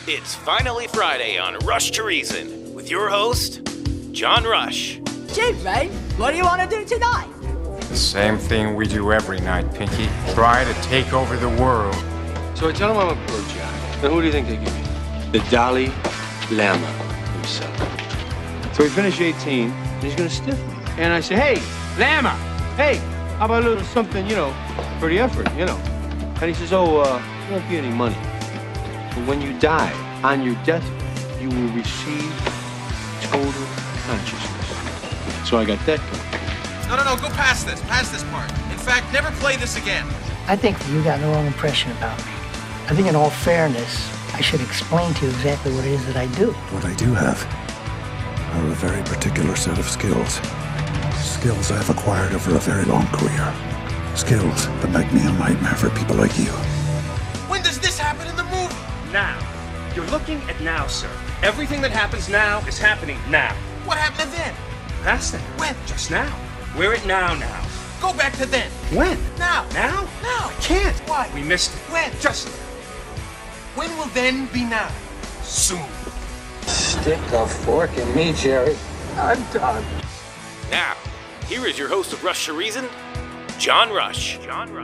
It's finally Friday on Rush to Reason with your host, John Rush. Gee, Ray, what do you want to do tonight? The same thing we do every night, Pinky. Try to take over the world. So I tell him I'm a pro jack. Then who do you think they give me? The Dalai Lama himself. So we finish 18, and he's gonna stiff me. And I say, hey, Lama, hey, how about a little something, for the effort, And he says, there won't be any money. But when you die on your deathbed, you will receive total consciousness. So I got that going. No, go past this part. In fact, never play this again. I think you got the wrong impression about me. I think in all fairness, I should explain to you exactly what it is that I do. What I do have are a very particular set of skills. Skills I've acquired over a very long career. Skills that make me a nightmare for people like you. When does this happen in the movie? Now. You're looking at now, sir. Everything that happens now is happening now. What happened to then? Past then. When? Just now. We're at now. Go back to then. When? Now. Now? Now. I can't. Why? We missed it. When? Just. When will then be now? Soon. Stick a fork in me, Jerry. I'm done. Now, here is your host of Rush to Reason, John Rush.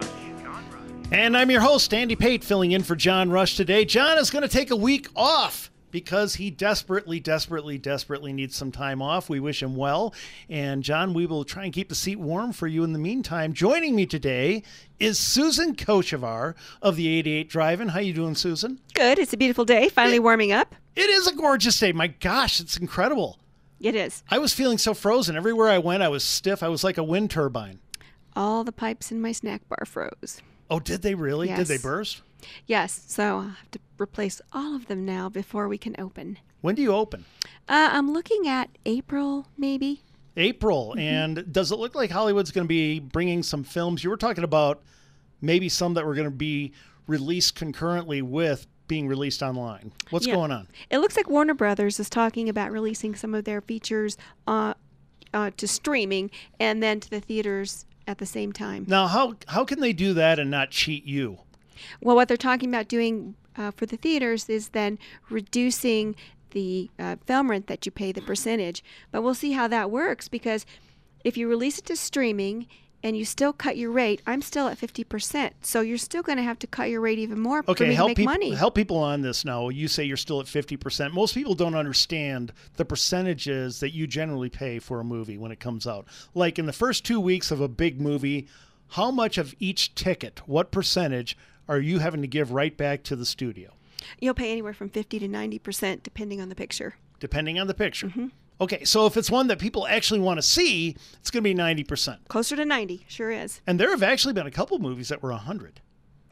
And I'm your host, Andy Pate, filling in for John Rush today. John is going to take a week off because he desperately needs some time off. We wish him well. And John, we will try and keep the seat warm for you in the meantime. Joining me today is Susan Kochevar of the 88 Drive-In. How you doing, Susan? Good. It's a beautiful day. Finally warming up. It is a gorgeous day. My gosh, it's incredible. It is. I was feeling so frozen. Everywhere I went, I was stiff. I was like a wind turbine. All the pipes in my snack bar froze. Oh, did they really? Yes. Did they burst? Yes. So I'll have to replace all of them now before we can open. When do you open? I'm looking at April, maybe. April. And does it look like Hollywood's going to be bringing some films? You were talking about maybe some that were going to be released concurrently with being released online. What's going on? It looks like Warner Brothers is talking about releasing some of their features to streaming and then to the theaters at the same time. Now, how can they do that and not cheat you? Well, what they're talking about doing for the theaters is then reducing the film rent that you pay, the percentage. But we'll see how that works, because if you release it to streaming and you still cut your rate, I'm still at 50%. So you're still going to have to cut your rate even more for me to make money. Help people on this now. You say you're still at 50%. Most people don't understand the percentages that you generally pay for a movie when it comes out. Like in the first 2 weeks of a big movie, how much of each ticket, what percentage are you having to give right back to the studio? You'll pay anywhere from 50 to 90% depending on the picture. Depending on the picture. Mm-hmm. Okay, so if it's one that people actually want to see, it's going to be 90%. Closer to 90, sure is. And there have actually been a couple movies that were 100.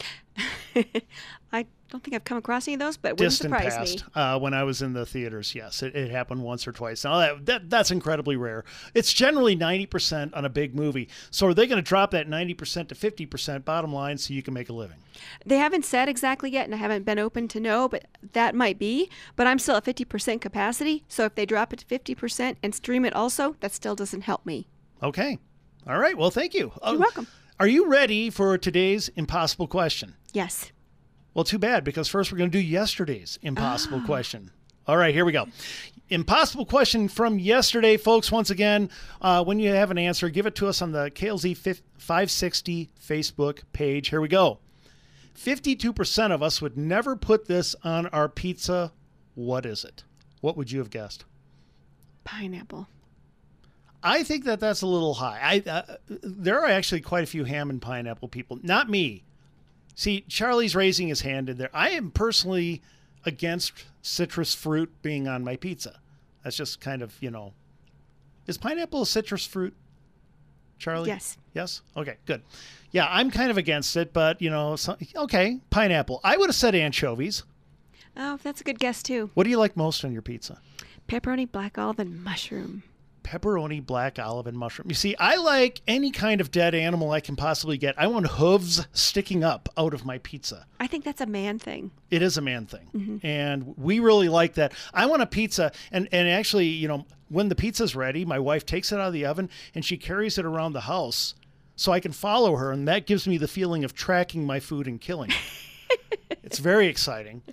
I don't think I've come across any of those, but it wouldn't surprise me. me. When I was in the theaters, yes, it happened once or twice. Now, that's incredibly rare. It's generally 90% on a big movie. So are they going to drop that 90% to 50% bottom line so you can make a living? They haven't said exactly yet, and I haven't been open to know, but that might be. But I'm still at 50% capacity, so if they drop it to 50% and stream it also, that still doesn't help me. Okay. All right. Well, thank you. You're welcome. Are you ready for today's impossible question? Yes. Well, too bad, because first we're going to do yesterday's impossible question. All right, here we go. Impossible question from yesterday, folks. Once again, when you have an answer, give it to us on the KLZ 560 Facebook page. Here we go. 52% of us would never put this on our pizza. What is it? What would you have guessed? Pineapple. I think that's a little high. There are actually quite a few ham and pineapple people. Not me. See, Charlie's raising his hand in there. I am personally against citrus fruit being on my pizza. That's just kind of, Is pineapple a citrus fruit, Charlie? Yes. Yes? Okay, good. Yeah, I'm kind of against it, but, okay, pineapple. I would have said anchovies. Oh, that's a good guess, too. What do you like most on your pizza? Pepperoni, black olive, and mushroom. Pepperoni, black olive, and mushroom. You see, I like any kind of dead animal I can possibly get. I want hooves sticking up out of my pizza. I think that's a man thing. It is a man thing. Mm-hmm. And we really like that. I want a pizza. And actually, when the pizza's ready, my wife takes it out of the oven and she carries it around the house so I can follow her. And that gives me the feeling of tracking my food and killing it. It's very exciting.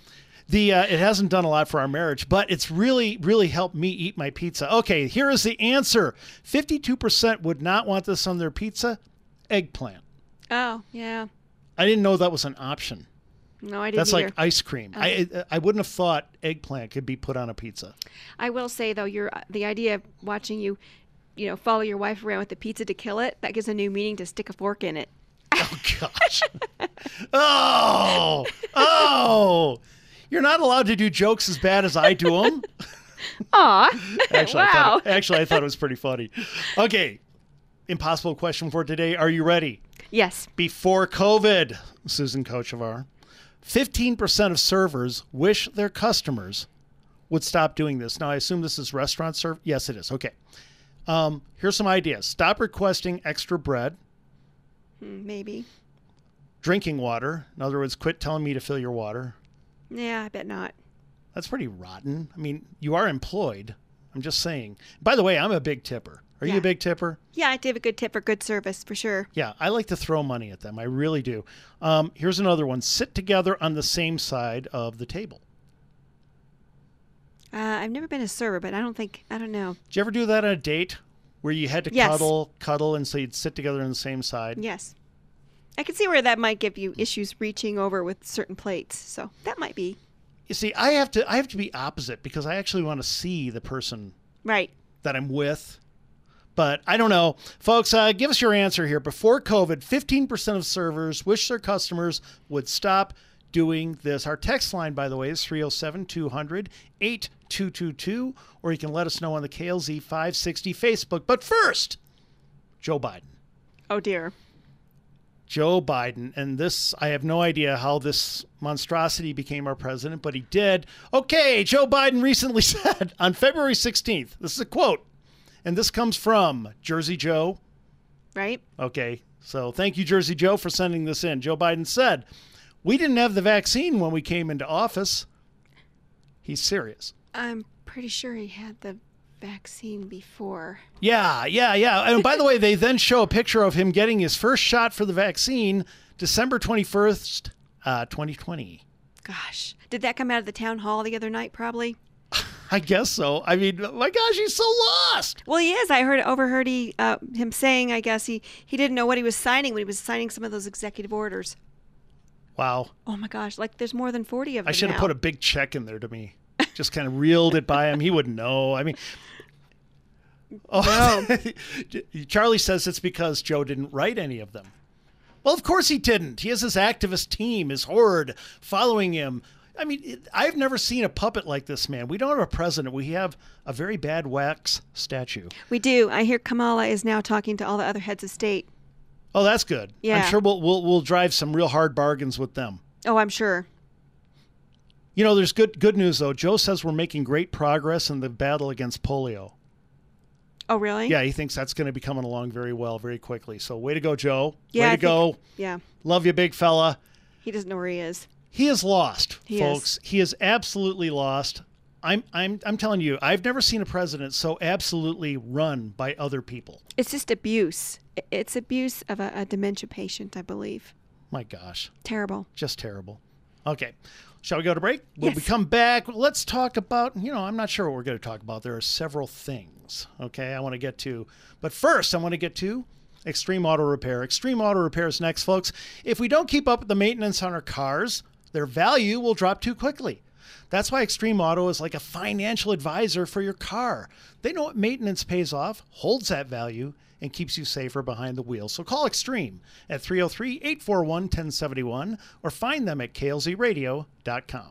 It hasn't done a lot for our marriage, but it's really, really helped me eat my pizza. Okay, here is the answer. 52% would not want this on their pizza. Eggplant. Oh, yeah. I didn't know that was an option. No, I didn't That's either. like ice cream. I wouldn't have thought eggplant could be put on a pizza. I will say, though, the idea of watching you follow your wife around with the pizza to kill it, that gives a new meaning to stick a fork in it. Oh, gosh. Oh. You're not allowed to do jokes as bad as I do them. Aw. Wow. I thought it was pretty funny. Okay. Impossible question for today. Are you ready? Yes. Before COVID, Susan Kochevar, 15% of servers wish their customers would stop doing this. Now, I assume this is restaurant serve. Yes, it is. Okay. Here's some ideas. Stop requesting extra bread. Maybe. Drinking water. In other words, quit telling me to fill your water. Yeah, I bet not. That's pretty rotten. I mean, you are employed. I'm just saying. By the way, I'm a big tipper. Are you a big tipper? Yeah, I do have a good tip for good service, for sure. Yeah, I like to throw money at them. I really do. Here's another one. Sit together on the same side of the table. I've never been a server, but I don't know. Did you ever do that on a date where you had to cuddle, and so you'd sit together on the same side? Yes. I can see where that might give you issues reaching over with certain plates. So that might be. You see, I have to be opposite because I actually want to see the person that I'm with. But I don't know. Folks, give us your answer here. Before COVID, 15% of servers wish their customers would stop doing this. Our text line, by the way, is 307-200-8222, or you can let us know on the KLZ 560 Facebook. But first, Joe Biden. Oh, dear. Joe Biden. And this, I have no idea how this monstrosity became our president, but he did. Okay, Joe Biden recently said on February 16th, this is a quote, and this comes from Jersey Joe. Right. Okay, so thank you, Jersey Joe, for sending this in. Joe Biden said, "We didn't have the vaccine when we came into office." He's serious. I'm pretty sure he had the vaccine before. Yeah. And by the way, they then show a picture of him getting his first shot for the vaccine December 21st, 2020. Gosh. Did that come out of the town hall the other night, probably? I guess so. I mean, my gosh, he's so lost. Well, he is. I overheard him saying, I guess, he didn't know what he was signing when he was signing some of those executive orders. Wow. Oh, my gosh. Like, there's more than 40 of them I should have now. put a big check in there to me. Just kind of reeled it by him. He wouldn't know. I mean, no. Charlie says it's because Joe didn't write any of them. Well, of course he didn't. He has his activist team, his horde, following him. I mean, I've never seen a puppet like this man. We don't have a president. We have a very bad wax statue. We do. I hear Kamala is now talking to all the other heads of state. Oh, that's good. Yeah. I'm sure we'll drive some real hard bargains with them. Oh, I'm sure. You know, there's good news, though. Joe says we're making great progress in the battle against polio. Oh, really? Yeah, he thinks that's going to be coming along very well, very quickly. So way to go, Joe. Yeah, way to go. Yeah. Love you, big fella. He doesn't know where he is. He is lost, He folks. He is absolutely lost. I'm telling you, I've never seen a president so absolutely run by other people. It's just abuse. It's abuse of a dementia patient, I believe. My gosh. Terrible. Just terrible. Okay. Shall we go to break? When Yes. we come back, let's talk about, I'm not sure what we're going to talk about. There are several things, okay, I want to get to. But first, I want to get to Extreme Auto Repair. Extreme Auto Repair is next, folks. If we don't keep up with the maintenance on our cars, their value will drop too quickly. That's why Extreme Auto is like a financial advisor for your car. They know what maintenance pays off, holds that value, and keeps you safer behind the wheel. So call Extreme at 303-841-1071 or find them at klzradio.com.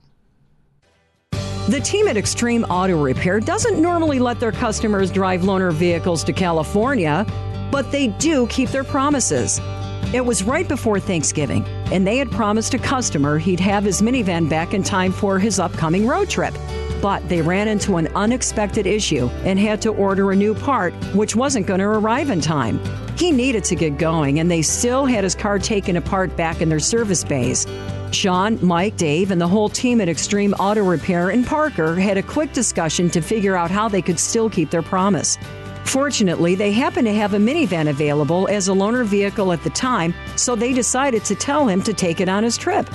The team at Extreme Auto Repair doesn't normally let their customers drive loaner vehicles to California, but they do keep their promises. It was right before Thanksgiving, and they had promised a customer he'd have his minivan back in time for his upcoming road trip. But they ran into an unexpected issue and had to order a new part, which wasn't going to arrive in time. He needed to get going, and they still had his car taken apart back in their service bays. Sean, Mike, Dave, and the whole team at Extreme Auto Repair in Parker had a quick discussion to figure out how they could still keep their promise. Fortunately, they happened to have a minivan available as a loaner vehicle at the time, so they decided to tell him to take it on his trip.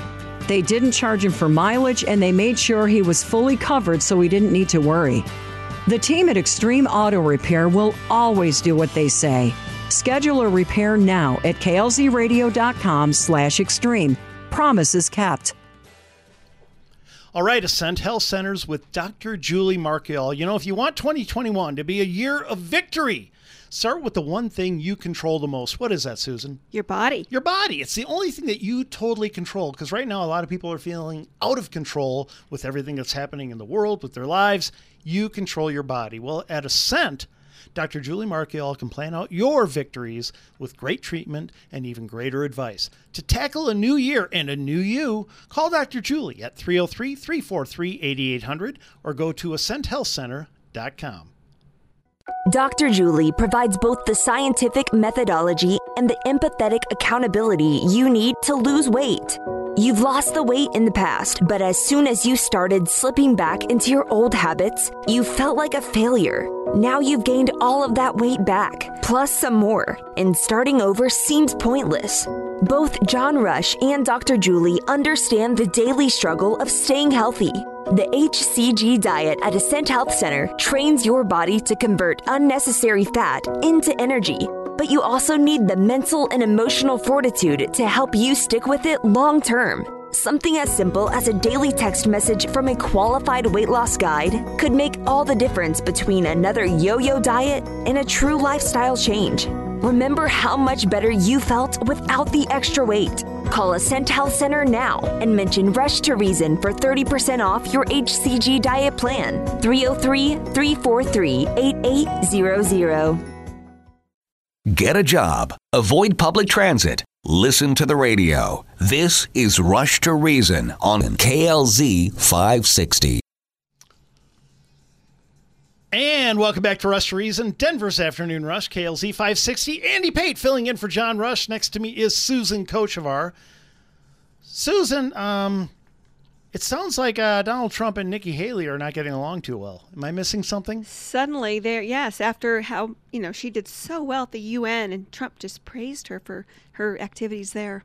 They didn't charge him for mileage, and they made sure he was fully covered so he didn't need to worry. The team at Extreme Auto Repair will always do what they say. Schedule a repair now at klzradio.com/extreme. Promise is kept. All right, Ascent Health Centers with Dr. Julie Marchiol. You know, if you want 2021 to be a year of victory, start with the one thing you control the most. What is that, Susan? Your body. Your body. It's the only thing that you totally control, because right now a lot of people are feeling out of control with everything that's happening in the world, with their lives. You control your body. Well, at Ascent, Dr. Julie Marchiol can plan out your victories with great treatment and even greater advice. To tackle a new year and a new you, call Dr. Julie at 303-343-8800 or go to ascenthealthcenter.com. Dr. Julie provides both the scientific methodology and the empathetic accountability you need to lose weight. You've lost the weight in the past, but as soon as you started slipping back into your old habits, you felt like a failure. Now you've gained all of that weight back, plus some more, and starting over seems pointless. Both John Rush and Dr. Julie understand the daily struggle of staying healthy. The HCG diet at Ascent Health Center trains your body to convert unnecessary fat into energy, but you also need the mental and emotional fortitude to help you stick with it long term. Something as simple as a daily text message from a qualified weight loss guide could make all the difference between another yo-yo diet and a true lifestyle change. Remember how much better you felt without the extra weight. Call Ascent Health Center now and mention Rush to Reason for 30% off your HCG diet plan. 303-343-8800. Get a job. Avoid public transit. Listen to the radio. This is Rush to Reason on KLZ 560. And welcome back to Rush to Reason, Denver's Afternoon Rush, KLZ 560. Andy Pate filling in for John Rush. Next to me is Susan Kochevar. Susan, it sounds like Donald Trump and Nikki Haley are not getting along too well. Am I missing something? Suddenly, yes, after how, she did so well at the UN, and Trump just praised her for her activities there.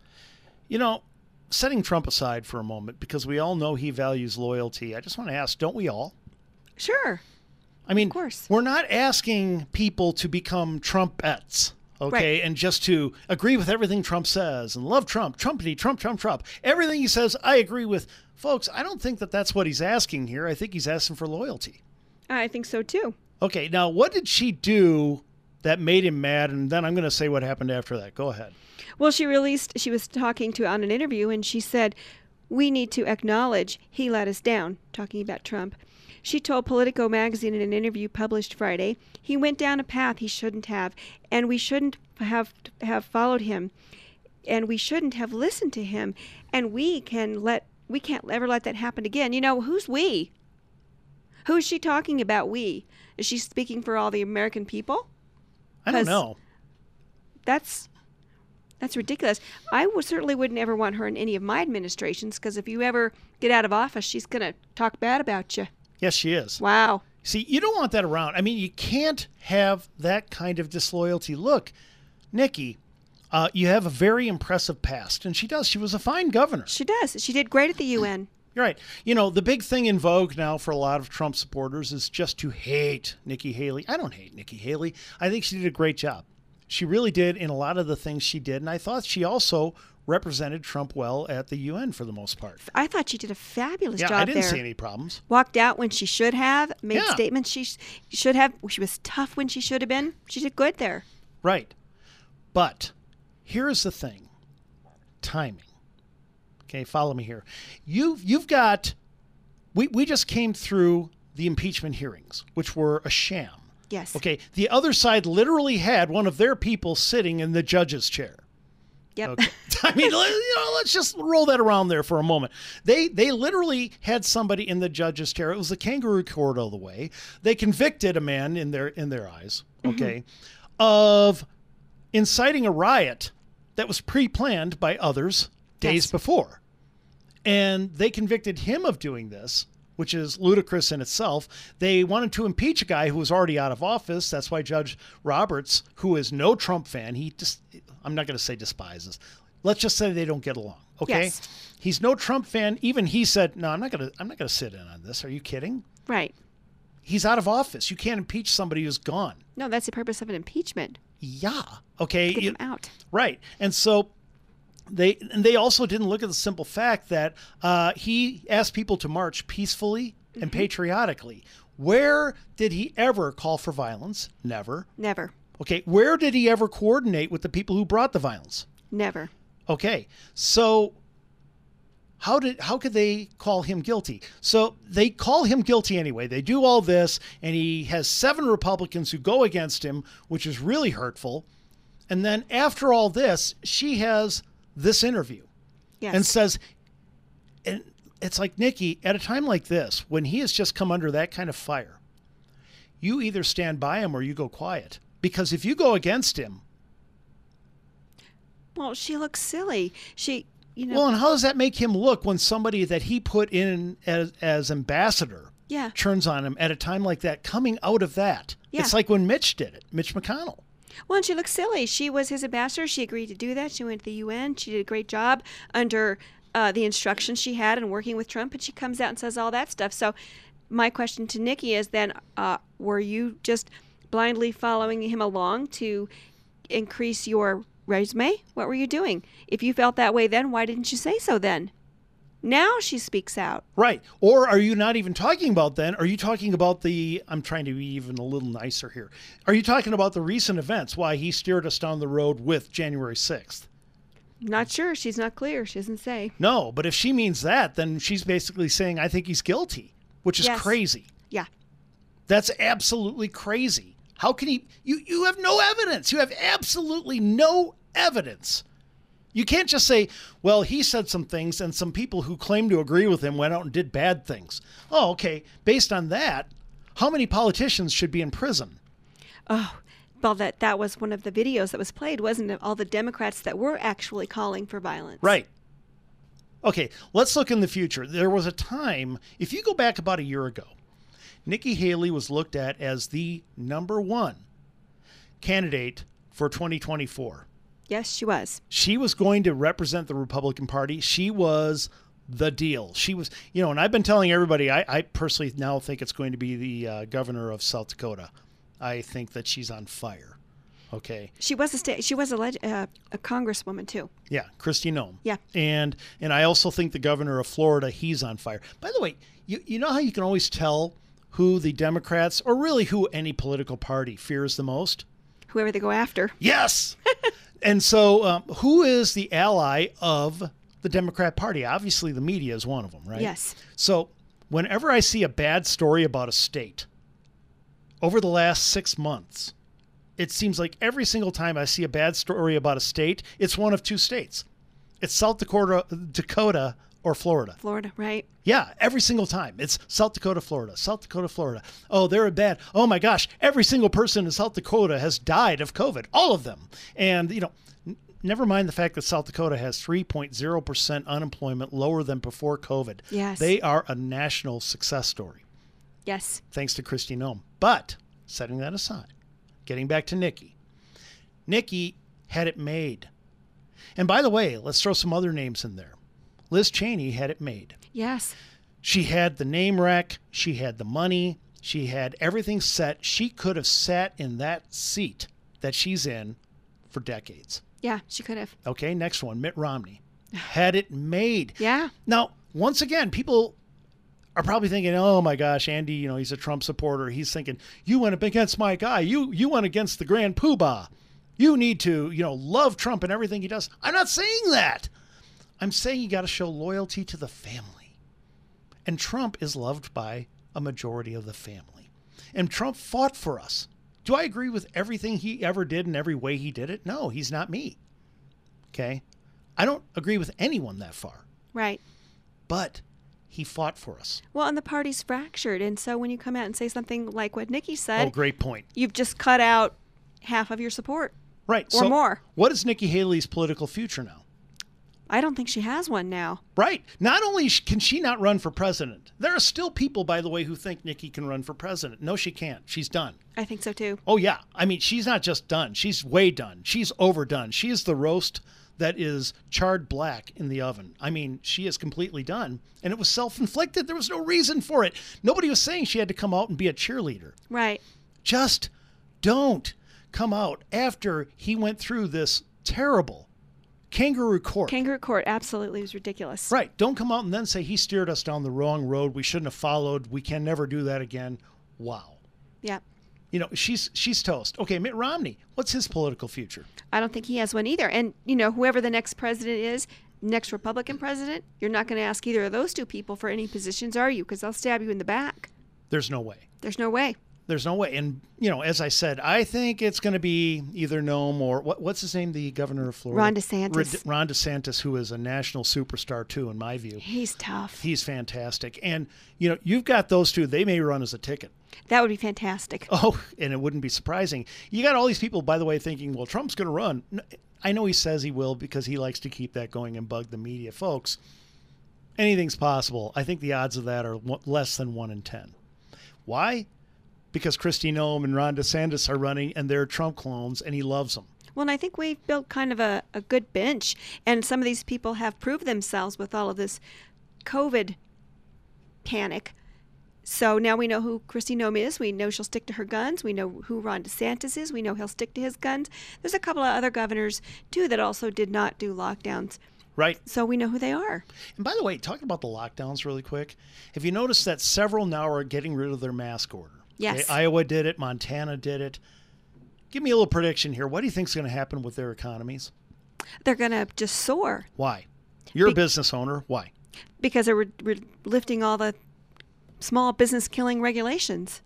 Setting Trump aside for a moment, because we all know he values loyalty, I just want to ask, don't we all? Sure. I mean, of course. We're not asking people to become Trumpettes, okay, right, and just to agree with everything Trump says and love Trump, Trumpity, Trump. Everything he says, I agree with. Folks, I don't think that that's what he's asking here. I think he's asking for loyalty. I think so, too. Okay, now, what did she do that made him mad? And then I'm going to say what happened after that. Go ahead. Well, she was talking on an interview, and she said, we need to acknowledge he let us down, talking about Trump. She told Politico magazine in an interview published Friday, he went down a path he shouldn't have, and we shouldn't have followed him, and we shouldn't have listened to him, and we can't ever let that happen again. Who's we? Who's she talking about, we? Is she speaking for all the American people? I don't know. That's ridiculous. I certainly wouldn't ever want her in any of my administrations, because if you ever get out of office, she's going to talk bad about you. Yes, she is. Wow. See, you don't want that around. I mean, you can't have that kind of disloyalty. Look, Nikki, you have a very impressive past, and she does. She was a fine governor. She does. She did great at the UN. You're right. The big thing in vogue now for a lot of Trump supporters is just to hate Nikki Haley. I don't hate Nikki Haley. I think she did a great job. She really did in a lot of the things she did, and I thought she also represented Trump well at the UN for the most part. I thought she did a fabulous job there. I didn't see any problems. Walked out when she should have, made statements she should have. She was tough when she should have been. She did good there. Right. But here's the thing. Timing. Okay, follow me here. You've got, we just came through the impeachment hearings, which were a sham. Yes. Okay, the other side literally had one of their people sitting in the judge's chair. Yep. Okay. I mean, let's just roll that around there for a moment. They literally had somebody in the judge's chair. It was the kangaroo court all the way. They convicted a man in their eyes, okay, of inciting a riot that was pre-planned by others days before. And they convicted him of doing this, which is ludicrous in itself. They wanted to impeach a guy who was already out of office. That's why Judge Roberts, who is no Trump fan, I'm not going to say despises, Let's just say they don't get along. Okay. Yes. He's no Trump fan. Even he said, no, I'm not gonna sit in on this. Are you kidding? Right. He's out of office. You can't impeach somebody who's gone. No, that's the purpose of an impeachment. Yeah. Okay. Get him out. Right. And so they also didn't look at the simple fact that he asked people to march peacefully and patriotically. Where did he ever call for violence? Never. Never. Okay. Where did he ever coordinate with the people who brought the violence? Never. Okay. So how could they call him guilty? So they call him guilty anyway. They do all this, and he has 7 Republicans who go against him, which is really hurtful. And then after all this, she has this interview and says, and it's like, Nikki, at a time like this, when he has just come under that kind of fire, you either stand by him or you go quiet. Because if you go against him. Well, she looks silly. Well, and how does that make him look when somebody that he put in as ambassador turns on him at a time like that, coming out of that? Yeah. It's like when Mitch did it, Mitch McConnell. Well, and she looks silly. She was his ambassador. She agreed to do that. She went to the UN. She did a great job under the instructions she had and working with Trump, and she comes out and says all that stuff. So my question to Nikki is then, were you just blindly following him along to increase your resume? What were you doing? If you felt that way then, why didn't you say so then? Now she speaks out. Right. Or are you not even talking about then? Are you talking about I'm trying to be even a little nicer here. Are you talking about the recent events, why he steered us down the road with January 6th? Not sure. She's not clear. She doesn't say. No, but if she means that, then she's basically saying, I think he's guilty, which is crazy. Yeah. That's absolutely crazy. How can he? You have no evidence. You have absolutely no evidence. You can't just say, well, he said some things and some people who claim to agree with him went out and did bad things. Oh, okay. Based on that, how many politicians should be in prison? Oh, well, that was one of the videos that was played, wasn't it? All the Democrats that were actually calling for violence. Right. Okay, let's look in the future. There was a time, if you go back about a year ago, Nikki Haley was looked at as the #1 candidate for 2024. Yes, she was. She was going to represent the Republican Party. She was the deal. She was, and I've been telling everybody, I personally now think it's going to be the governor of South Dakota. I think that she's on fire. Okay. She was a congresswoman too. Yeah, Kristi Noem. Yeah. And I also think the governor of Florida, he's on fire. By the way, you know how you can always tell who the Democrats, or really who any political party, fears the most? Whoever they go after. Yes. And so who is the ally of the Democrat Party? Obviously, the media is one of them, right? Yes. So whenever I see a bad story about a state, over the last 6 months, it seems like every single time I see a bad story about a state, it's one of 2 states. It's South Dakota or Florida. Florida, right? Yeah, every single time. It's South Dakota, Florida, South Dakota, Florida. Oh, they're bad. Oh my gosh, every single person in South Dakota has died of COVID. All of them. And, never mind the fact that South Dakota has 3.0% unemployment, lower than before COVID. Yes. They are a national success story. Yes. Thanks to Kristi Noem. But, setting that aside, getting back to Nikki. Nikki had it made. And by the way, let's throw some other names in there. Liz Cheney had it made. Yes. She had the name rec. She had the money. She had everything set. She could have sat in that seat that she's in for decades. Yeah, she could have. Okay, next one. Mitt Romney had it made. Yeah. Now, once again, people are probably thinking, oh my gosh, Andy, he's a Trump supporter. He's thinking, you went up against my guy. You went against the Grand Poobah. You need to, love Trump and everything he does. I'm not saying that. I'm saying you got to show loyalty to the family. And Trump is loved by a majority of the family. And Trump fought for us. Do I agree with everything he ever did and every way he did it? No, he's not me. Okay? I don't agree with anyone that far. Right. But he fought for us. Well, and the party's fractured. And so when you come out and say something like what Nikki said. Oh, great point. You've just cut out half of your support. Right. Or more. What is Nikki Haley's political future now? I don't think she has one now. Right. Not only can she not run for president, there are still people, by the way, who think Nikki can run for president. No, she can't. She's done. I think so, too. Oh, yeah. I mean, she's not just done. She's way done. She's overdone. She is the roast that is charred black in the oven. I mean, she is completely done. And it was self-inflicted. There was no reason for it. Nobody was saying she had to come out and be a cheerleader. Right. Just don't come out after he went through this terrible kangaroo court. Kangaroo court, absolutely. It was ridiculous. Right. Don't come out and then say he steered us down the wrong road. We shouldn't have followed. We can never do that again. Wow. Yeah. You know, she's toast. Okay, Mitt Romney, what's his political future? I don't think he has one either. And, you know, whoever the next president is, next Republican president, you're not going to ask either of those two people for any positions, are you? Because they'll stab you in the back. There's no way. There's no way. There's no way. And, you know, as I said, I think it's going to be either Noem or what's his name, the governor of Florida? Ron DeSantis. Ron DeSantis, who is a national superstar, too, in my view. He's tough. He's fantastic. And, you know, you've got those two. They may run as a ticket. That would be fantastic. Oh, and it wouldn't be surprising. You got all these people, by the way, thinking, well, Trump's going to run. I know he says he will because he likes to keep that going and bug the media. Folks, anything's possible. I think the odds of that are less than 1 in 10. Why? Because Kristi Noem and Ron DeSantis are running, and they're Trump clones, and he loves them. Well, and I think we've built kind of a good bench, and some of these people have proved themselves with all of this COVID panic. So now we know who Kristi Noem is. We know she'll stick to her guns. We know who Ron DeSantis is. We know he'll stick to his guns. There's a couple of other governors, too, that also did not do lockdowns. Right. So we know who they are. And by the way, talking about the lockdowns really quick, have you noticed that several now are getting rid of their mask order? Yes. Okay, Iowa did it. Montana did it. Give me a little prediction here. What do you think is going to happen with their economies? They're going to just soar. Why? You're a business owner. Why? Because we're lifting all the small business killing regulations.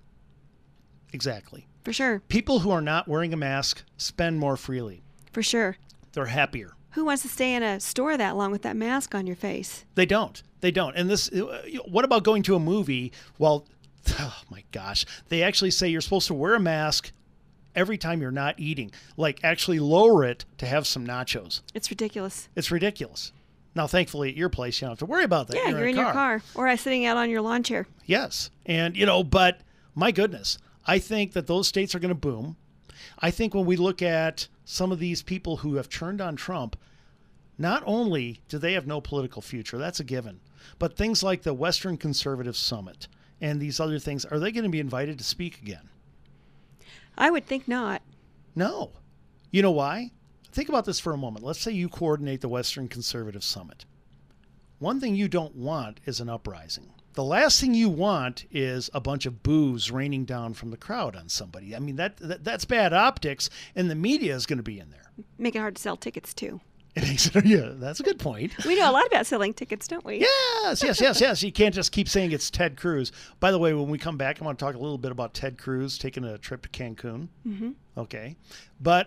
Exactly. For sure. People who are not wearing a mask spend more freely. For sure. They're happier. Who wants to stay in a store that long with that mask on your face? They don't. They don't. And this, what about going to a movie? Well, oh my gosh, they actually say you're supposed to wear a mask every time you're not eating. Like actually lower it to have some nachos. It's ridiculous. It's ridiculous. Now, thankfully, at your place, you don't have to worry about that. Yeah, you're in your car. Or sitting out on your lawn chair. Yes. And, you know, but my goodness, I think that those states are going to boom. I think when we look at some of these people who have turned on Trump, not only do they have no political future, that's a given, but things like the Western Conservative Summit and these other things, are they going to be invited to speak again? I would think not. No. You know why? Think about this for a moment. Let's say you coordinate the Western Conservative Summit. One thing you don't want is an uprising. The last thing you want is a bunch of boos raining down from the crowd on somebody. I mean, that's bad optics, and the media is going to be in there. Make it hard to sell tickets, too. Yeah, that's a good point. We know a lot about selling tickets, don't we? Yes. You can't just keep saying it's Ted Cruz. By the way, when we come back, I want to talk a little bit about Ted Cruz taking a trip to Cancun. Mm-hmm. Okay. But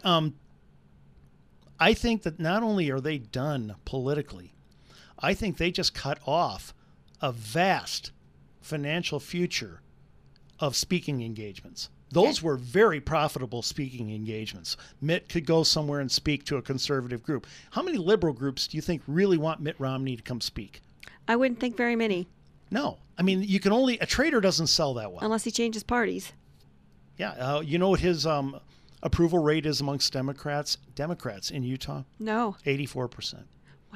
I think that not only are they done politically, I think they just cut off a vast financial future of speaking engagements. Those were very profitable speaking engagements. Mitt could go somewhere and speak to a conservative group. How many liberal groups do you think really want Mitt Romney to come speak? I wouldn't think very many. No. I mean, a trader doesn't sell that well. Unless he changes parties. Yeah. You know what his approval rate is amongst Democrats in Utah? No. 84%. Wow.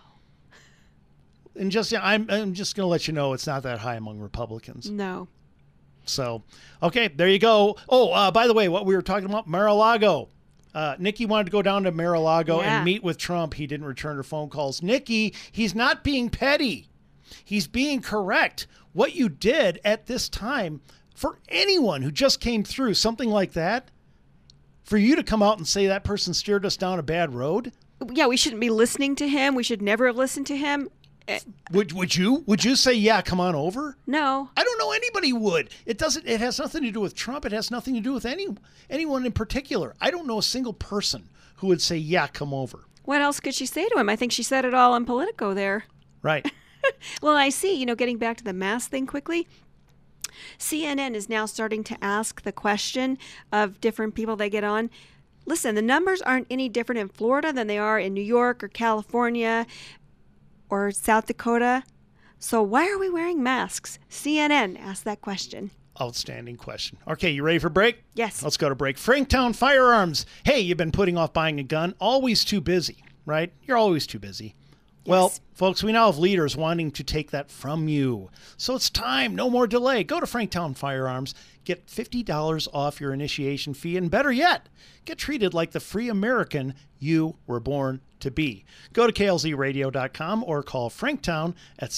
And I'm just going to let you know it's not that high among Republicans. No. So, okay, there you go. Oh, by the way, what we were talking about, Mar-a-Lago. Nikki wanted to go down to Mar-a-Lago and meet with Trump. He didn't return her phone calls. Nikki, he's not being petty. He's being correct. What you did at this time, for anyone who just came through something like that, for you to come out and say that person steered us down a bad road? Yeah, we shouldn't be listening to him. We should never have listened to him. Would you say, yeah, come on over? No. I don't know anybody would. It has nothing to do with Trump. It has nothing to do with anyone in particular. I don't know a single person who would say, yeah, come over. What else could she say to him? I think she said it all on Politico there. Right. Well, I see, getting back to the mask thing quickly, CNN is now starting to ask the question of different people they get on. Listen, the numbers aren't any different in Florida than they are in New York or California or South Dakota. So why are we wearing masks? CNN asked that question. Outstanding question. Okay, you ready for break? Yes. Let's go to break. Franktown Firearms. Hey, you've been putting off buying a gun? Always too busy. right? You're always too busy. Well, folks, we now have leaders wanting to take that from you. So it's time. No more delay. Go to Franktown Firearms. Get $50 off your initiation fee. And better yet, get treated like the free American you were born to be. Go to klzradio.com or call Franktown at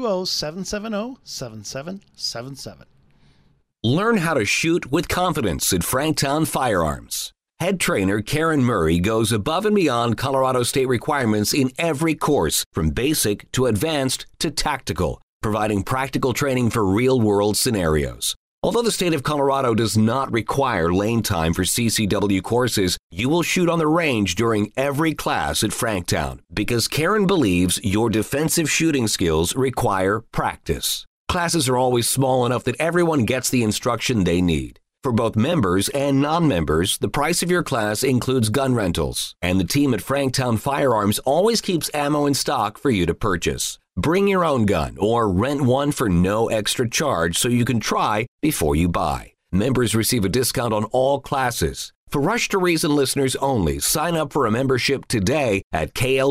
720-770-7777. Learn how to shoot with confidence at Franktown Firearms. Head trainer Karen Murray goes above and beyond Colorado state requirements in every course, from basic to advanced to tactical, providing practical training for real-world scenarios. Although the state of Colorado does not require lane time for CCW courses, you will shoot on the range during every class at Franktown because Karen believes your defensive shooting skills require practice. Classes are always small enough that everyone gets the instruction they need. For both members and non-members, the price of your class includes gun rentals, and the team at Franktown Firearms always keeps ammo in stock for you to purchase. Bring your own gun or rent one for no extra charge so you can try before you buy. Members receive a discount on all classes. For Rush to Reason listeners only, sign up for a membership today at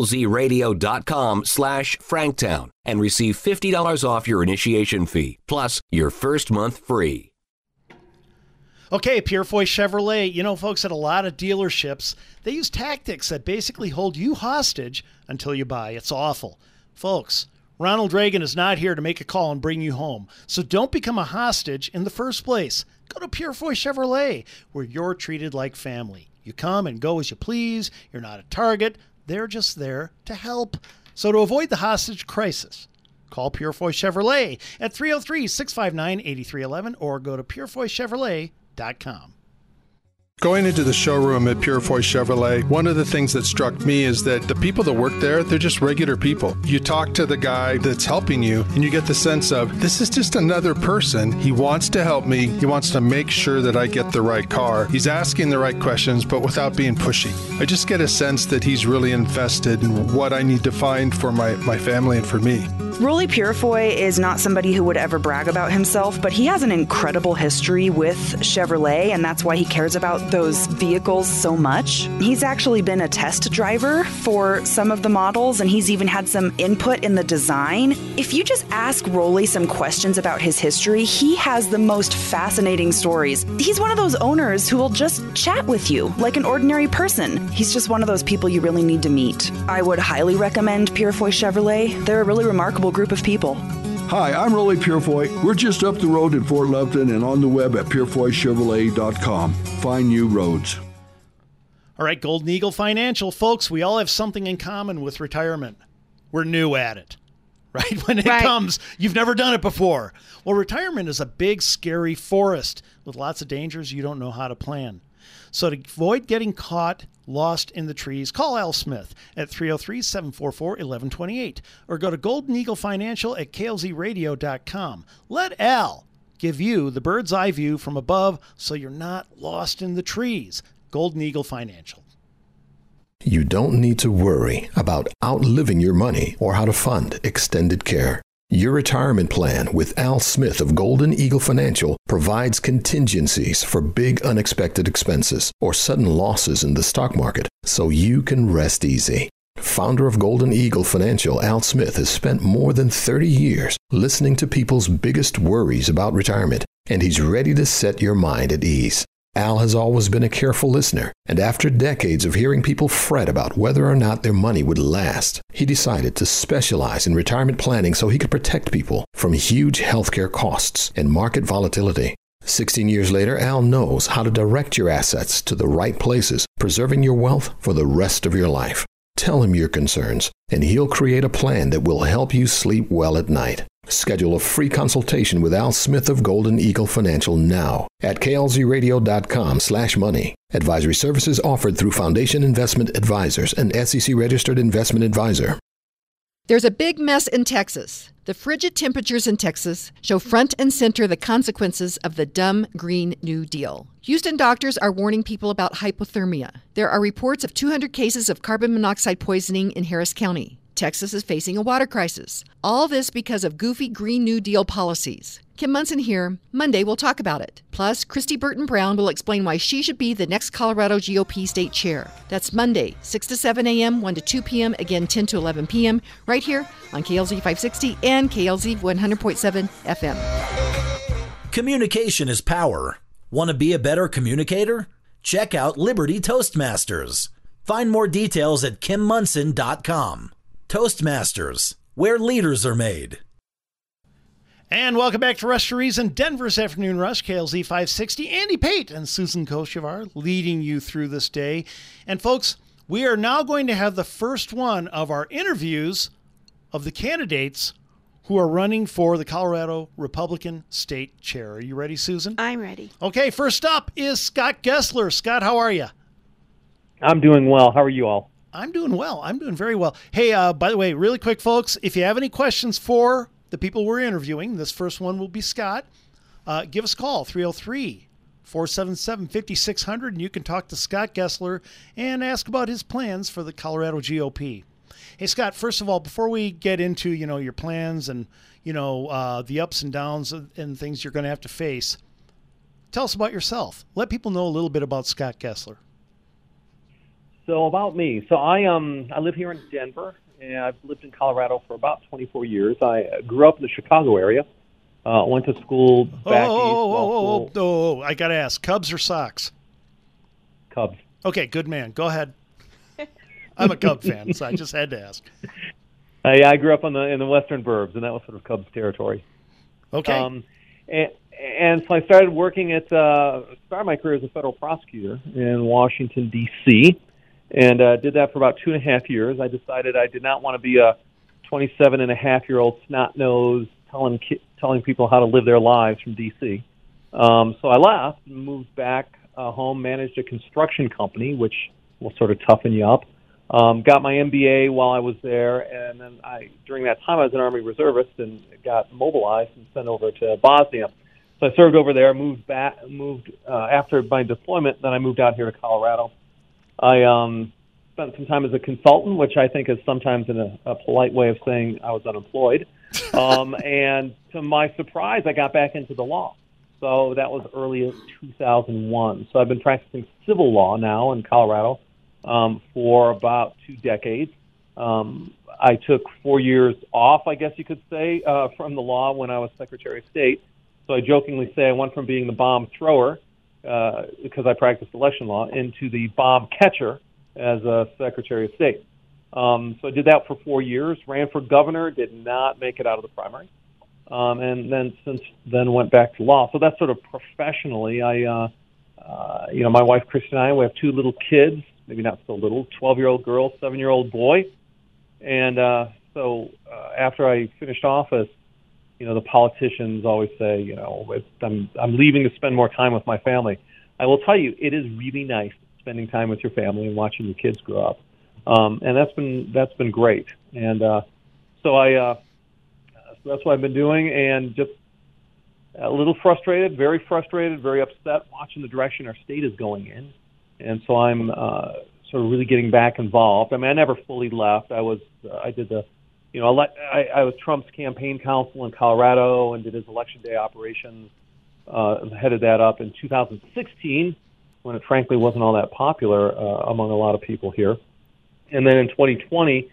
klzradio.com/Franktown and receive $50 off your initiation fee, plus your first month free. Okay, Purefoy Chevrolet. You know, folks, at a lot of dealerships, they use tactics that basically hold you hostage until you buy. It's awful. Folks, Ronald Reagan is not here to make a call and bring you home. So don't become a hostage in the first place. Go to Purefoy Chevrolet, where you're treated like family. You come and go as you please. You're not a target. They're just there to help. So to avoid the hostage crisis, call Purefoy Chevrolet at 303-659-8311 or go to purefoychevrolet.com. Going into the showroom at Purefoy Chevrolet, one of the things that struck me is that the people that work there, they're just regular people. You talk to the guy that's helping you, and you get the sense of, this is just another person. He wants to help me. He wants to make sure that I get the right car. He's asking the right questions, but without being pushy. I just get a sense that he's really invested in what I need to find for my family and for me. Rolly Purefoy is not somebody who would ever brag about himself, but he has an incredible history with Chevrolet, and that's why he cares about those vehicles so much. He's actually been a test driver for some of the models, and he's even had some input in the design. If you just ask Rolly some questions about his history, he has the most fascinating stories. He's one of those owners who will just chat with you like an ordinary person. He's just one of those people you really need to meet. I would highly recommend Purefoy Chevrolet. They're a really remarkable group of people. Hi, I'm Rolly Purefoy. We're just up the road in Fort Lupton and on the web at purefoychevrolet.com. Find new roads. All right, Golden Eagle Financial. Folks, we all have something in common with retirement. We're new at it, right? When it comes, you've never done it before. Well, retirement is a big, scary forest with lots of dangers you don't know how to plan. So to avoid getting caught lost in the trees, call Al Smith at 303-744-1128 or go to Golden Eagle Financial at klzradio.com. Let Al give you the bird's eye view from above so you're not lost in the trees. Golden Eagle Financial. You don't need to worry about outliving your money or how to fund extended care. Your retirement plan with Al Smith of Golden Eagle Financial provides contingencies for big unexpected expenses or sudden losses in the stock market so you can rest easy. Founder of Golden Eagle Financial, Al Smith has spent more than 30 years listening to people's biggest worries about retirement, and he's ready to set your mind at ease. Al has always been a careful listener, and after decades of hearing people fret about whether or not their money would last, he decided to specialize in retirement planning so he could protect people from huge healthcare costs and market volatility. 16 years later, Al knows how to direct your assets to the right places, preserving your wealth for the rest of your life. Tell him your concerns, and he'll create a plan that will help you sleep well at night. Schedule a free consultation with Al Smith of Golden Eagle Financial now at klzradio.com/money. Advisory services offered through Foundation Investment Advisors, an SEC-registered investment advisor. There's a big mess in Texas. The frigid temperatures in Texas show front and center the consequences of the dumb Green New Deal. Houston doctors are warning people about hypothermia. There are reports of 200 cases of carbon monoxide poisoning in Harris County. Texas is facing a water crisis. All this because of goofy Green New Deal policies. Kim Munson here. Monday, we'll talk about it. Plus, Christy Burton Brown will explain why she should be the next Colorado GOP state chair. That's Monday, 6 to 7 a.m., 1 to 2 p.m., again 10 to 11 p.m., right here on KLZ 560 and KLZ 100.7 FM. Communication is power. Want to be a better communicator? Check out Liberty Toastmasters. Find more details at kimmunson.com. Toastmasters, where leaders are made. And welcome back to Rush to Reason, Denver's Afternoon Rush, KLZ 560. Andy Pate and Susan Kochevar leading you through this day. And folks, we are now going to have the first one of our interviews of the candidates who are running for the Colorado Republican State Chair. Are you ready, Susan? I'm ready. Okay, first up is Scott Gessler. Scott, how are you? I'm doing well. How are you all? I'm doing well. I'm doing very well. Hey, by the way, really quick, folks, if you have any questions for the people we're interviewing, this first one will be Scott. Give us a call, 303-477-5600, and you can talk to Scott Gessler and ask about his plans for the Colorado GOP. Hey, Scott, first of all, before we get into, your plans and, the ups and downs and things you're going to have to face, tell us about yourself. Let people know a little bit about Scott Gessler. So about me. So I live here in Denver. And I've lived in Colorado for about 24 years. I grew up in the Chicago area. Went to school back east. I got to ask, Cubs or Sox? Cubs. Okay, good man. Go ahead. I'm a Cub fan, so I just had to ask. I grew up in the western burbs, and that was sort of Cubs territory. Okay. And so I started working started my career as a federal prosecutor in Washington, D.C., and did that for about 2.5 years. I decided I did not want to be a 27-and-a-half-year-old snot-nosed telling people how to live their lives from D.C. So I left and moved back home, managed a construction company, which will sort of toughen you up. Got my MBA while I was there, and then during that time I was an Army reservist and got mobilized and sent over to Bosnia. So I served over there, moved after my deployment, then I moved out here to Colorado. I spent some time as a consultant, which I think is sometimes in a polite way of saying I was unemployed. And to my surprise, I got back into the law. So that was early 2001. So I've been practicing civil law now in Colorado for about 2 decades. I took 4 years off, I guess you could say, from the law when I was Secretary of State. So I jokingly say I went from being the bomb thrower, because I practiced election law, into the bomb catcher as a Secretary of State. So I did that for 4 years, ran for governor, did not make it out of the primary, and then since then went back to law. So that's sort of professionally. My wife Christy and I, we have 2 little kids, maybe not so little, 12-year-old girl, 7-year-old boy. And so after I finished office, the politicians always say, I'm leaving to spend more time with my family. I will tell you, it is really nice spending time with your family and watching your kids grow up, and that's been great. And so that's what I've been doing, and just a little frustrated, very upset watching the direction our state is going in, and so I'm sort of really getting back involved. I mean, I never fully left. I was Trump's campaign counsel in Colorado and did his election day operations, headed that up in 2016 when it frankly wasn't all that popular among a lot of people here. And then in 2020,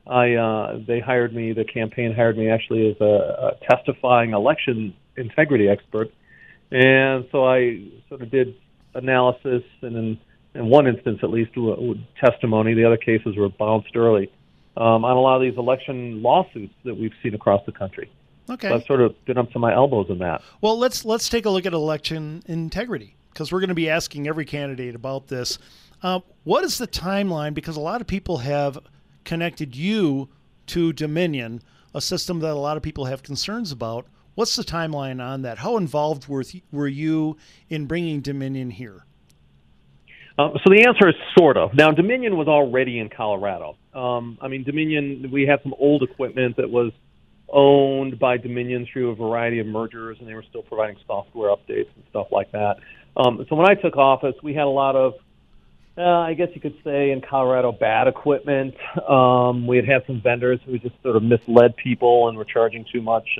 the campaign hired me actually as a testifying election integrity expert. And so I sort of did analysis and in one instance at least testimony. The other cases were bounced early. On a lot of these election lawsuits that we've seen across the country. Okay. So I've sort of been up to my elbows in that. Well, let's take a look at election integrity, because we're going to be asking every candidate about this. What is the timeline? Because a lot of people have connected you to Dominion, a system that a lot of people have concerns about. What's the timeline on that? How involved were you in bringing Dominion here? So the answer is sort of. Now, Dominion was already in Colorado. Dominion, we had some old equipment that was owned by Dominion through a variety of mergers, and they were still providing software updates and stuff like that. So when I took office, we had a lot of, I guess you could say, in Colorado, bad equipment. We had some vendors who just sort of misled people and were charging too much, and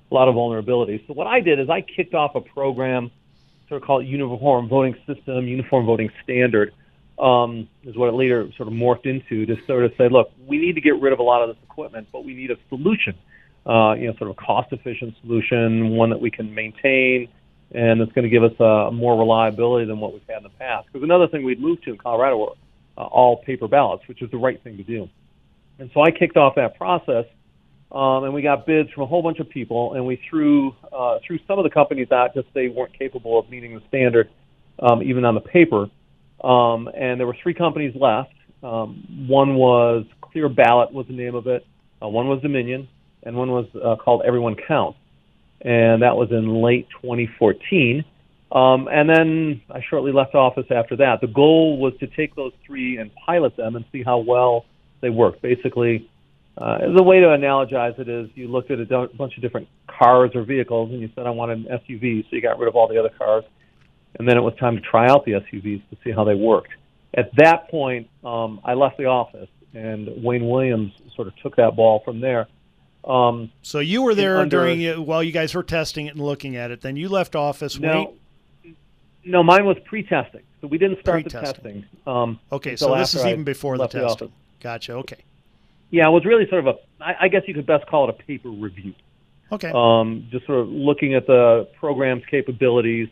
vulnerabilities. So what I did is I kicked off a program, sort of called Uniform Voting System, Uniform Voting Standard, is what it later sort of morphed into, to sort of say, look, we need to get rid of a lot of this equipment, but we need a solution, sort of a cost-efficient solution, one that we can maintain, and that's going to give us more reliability than what we've had in the past. Because another thing we'd moved to in Colorado were all paper ballots, which is the right thing to do. And so I kicked off that process, and we got bids from a whole bunch of people, and we threw some of the companies out just they weren't capable of meeting the standard, even on the paper. And there were 3 companies left. One was Clear Ballot was the name of it. One was Dominion, and one was called Everyone Counts. And that was in late 2014. And then I shortly left office after that. The goal was to take those 3 and pilot them and see how well they worked. Basically, the way to analogize it is you looked at a bunch of different cars or vehicles, and you said, I want an SUV, so you got rid of all the other cars. And then it was time to try out the SUVs to see how they worked. At that point, I left the office, and Wayne Williams sort of took that ball from there. So you were there while you guys were testing it and looking at it. Then you left office. No, mine was pre-testing. So we didn't start the testing. Okay, so this is even before the testing. Gotcha, okay. Yeah, it was really sort of I guess you could best call it a paper review. Okay. Just sort of looking at the program's capabilities.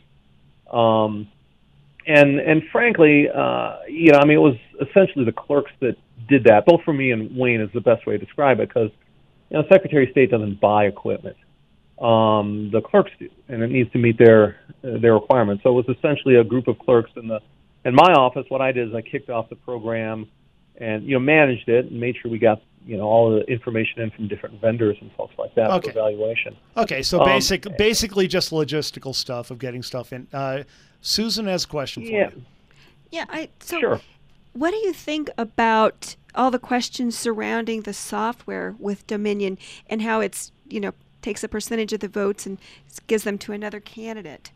And frankly, it was essentially the clerks that did that. Both for me and Wayne is the best way to describe it, because Secretary of State doesn't buy equipment. The clerks do, and it needs to meet their requirements. So it was essentially a group of clerks in my office. What I did is I kicked off the program and managed it and made sure we got all the information in from different vendors and folks like that for evaluation. Okay, so basically just logistical stuff of getting stuff in. Susan has a question for you. Yeah, sure. What do you think about all the questions surrounding the software with Dominion and how it's takes a percentage of the votes and gives them to another candidate?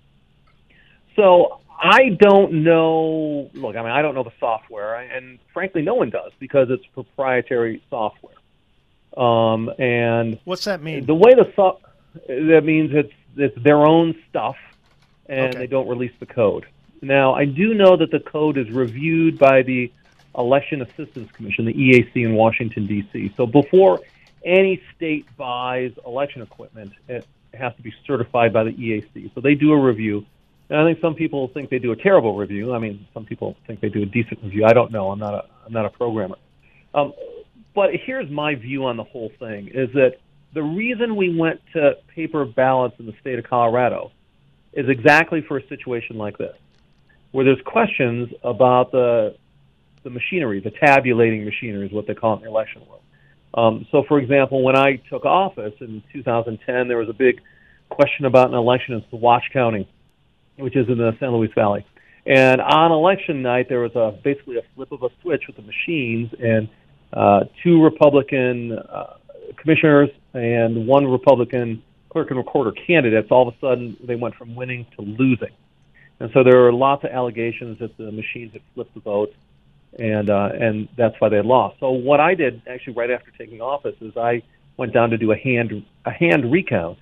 So I don't know. Look, I don't know the software, and frankly, no one does, because it's proprietary software. And what's that mean? The way that means it's their own stuff, and they don't release the code. Now, I do know that the code is reviewed by the Election Assistance Commission, the EAC in Washington, D.C. So before any state buys election equipment, it has to be certified by the EAC. So they do a review. And I think some people think they do a terrible review. Some people think they do a decent review. I don't know. I'm not a programmer. But here's my view on the whole thing, is that the reason we went to paper ballots in the state of Colorado is exactly for a situation like this, where there's questions about the machinery, the tabulating machinery is what they call it in the election world. So, for example, when I took office in 2010, there was a big question about an election in Saguache County, which is in the San Luis Valley. And on election night, there was basically a flip of a switch with the machines, and 2 Republican commissioners and 1 Republican clerk and recorder candidates, all of a sudden they went from winning to losing. And so there were lots of allegations that the machines had flipped the votes, and that's why they had lost. So what I did, actually, right after taking office, is I went down to do a hand recount.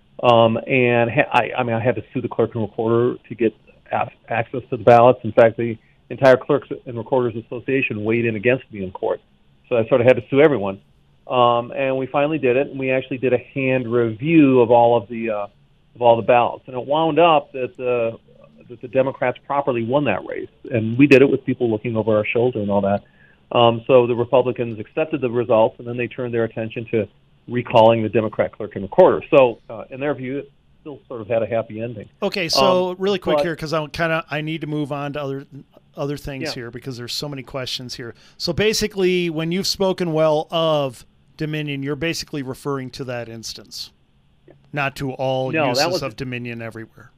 And I had to sue the clerk and recorder to get access to the ballots. In fact, the entire Clerks and Recorders Association weighed in against me in court. So I sort of had to sue everyone. And we finally did it, and we actually did a hand review of all the ballots. And it wound up that the Democrats properly won that race. And we did it with people looking over our shoulder and all that. So the Republicans accepted the results, and then they turned their attention to recalling the Democrat clerk and recorder. So in their view, it still sort of had a happy ending. Okay, so really quick here, because I need to move on to other things here, because there's so many questions here. So basically, when you've spoken well of Dominion, you're basically referring to that instance, not to all uses of Dominion everywhere.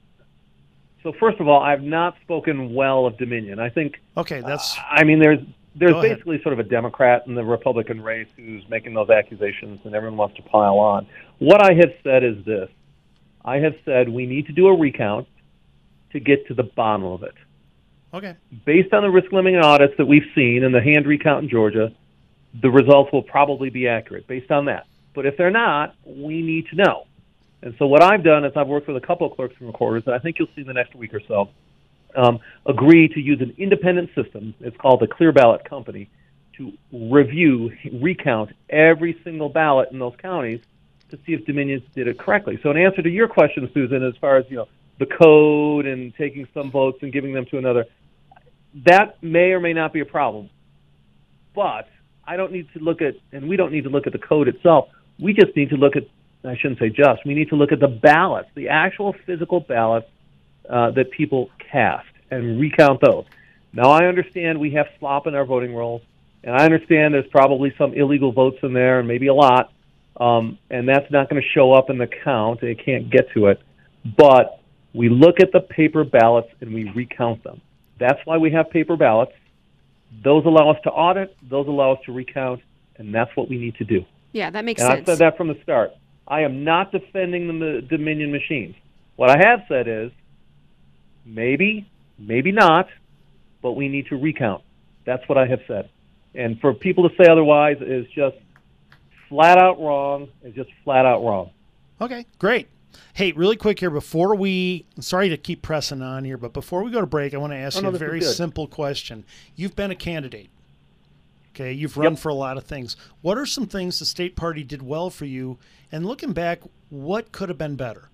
So first of all, I've not spoken well of Dominion. I think. Okay, that's. There's basically sort of a Democrat in the Republican race who's making those accusations, and everyone wants to pile on. What I have said is this. I have said we need to do a recount to get to the bottom of it. Okay. Based on the risk limiting audits that we've seen in the hand recount in Georgia, the results will probably be accurate based on that. But if they're not, we need to know. And so what I've done is I've worked with a couple of clerks and recorders that I think you'll see in the next week or so agree to use an independent system. It's called the Clear Ballot Company to recount every single ballot in those counties to see if Dominion did it correctly. So in answer to your question, Susan, as far as the code and taking some votes and giving them to another, that may or may not be a problem. But I don't need to look at, and we don't need to look at the code itself. We just need to look at, I shouldn't say just, we need to look at the ballots, the actual physical ballots that people cast, and recount those. Now, I understand we have slop in our voting rolls, and I understand there's probably some illegal votes in there, and maybe a lot, and that's not going to show up in the count, and you can't get to it. But we look at the paper ballots, and we recount them. That's why we have paper ballots. Those allow us to audit, those allow us to recount, and that's what we need to do. Yeah, that makes sense. sense. I said that from the start. I am not defending the Dominion machines. What I have said is, maybe not, but we need to recount. That's what I have said. And for people to say otherwise is just flat out wrong. It's just flat out wrong. Okay, great. Hey, really quick here before sorry to keep pressing on here, but before we go to break, I want to ask you a very simple question. You've been a candidate. Okay, you've run for a lot of things. What are some things the state party did well for you? And looking back, what could have been better?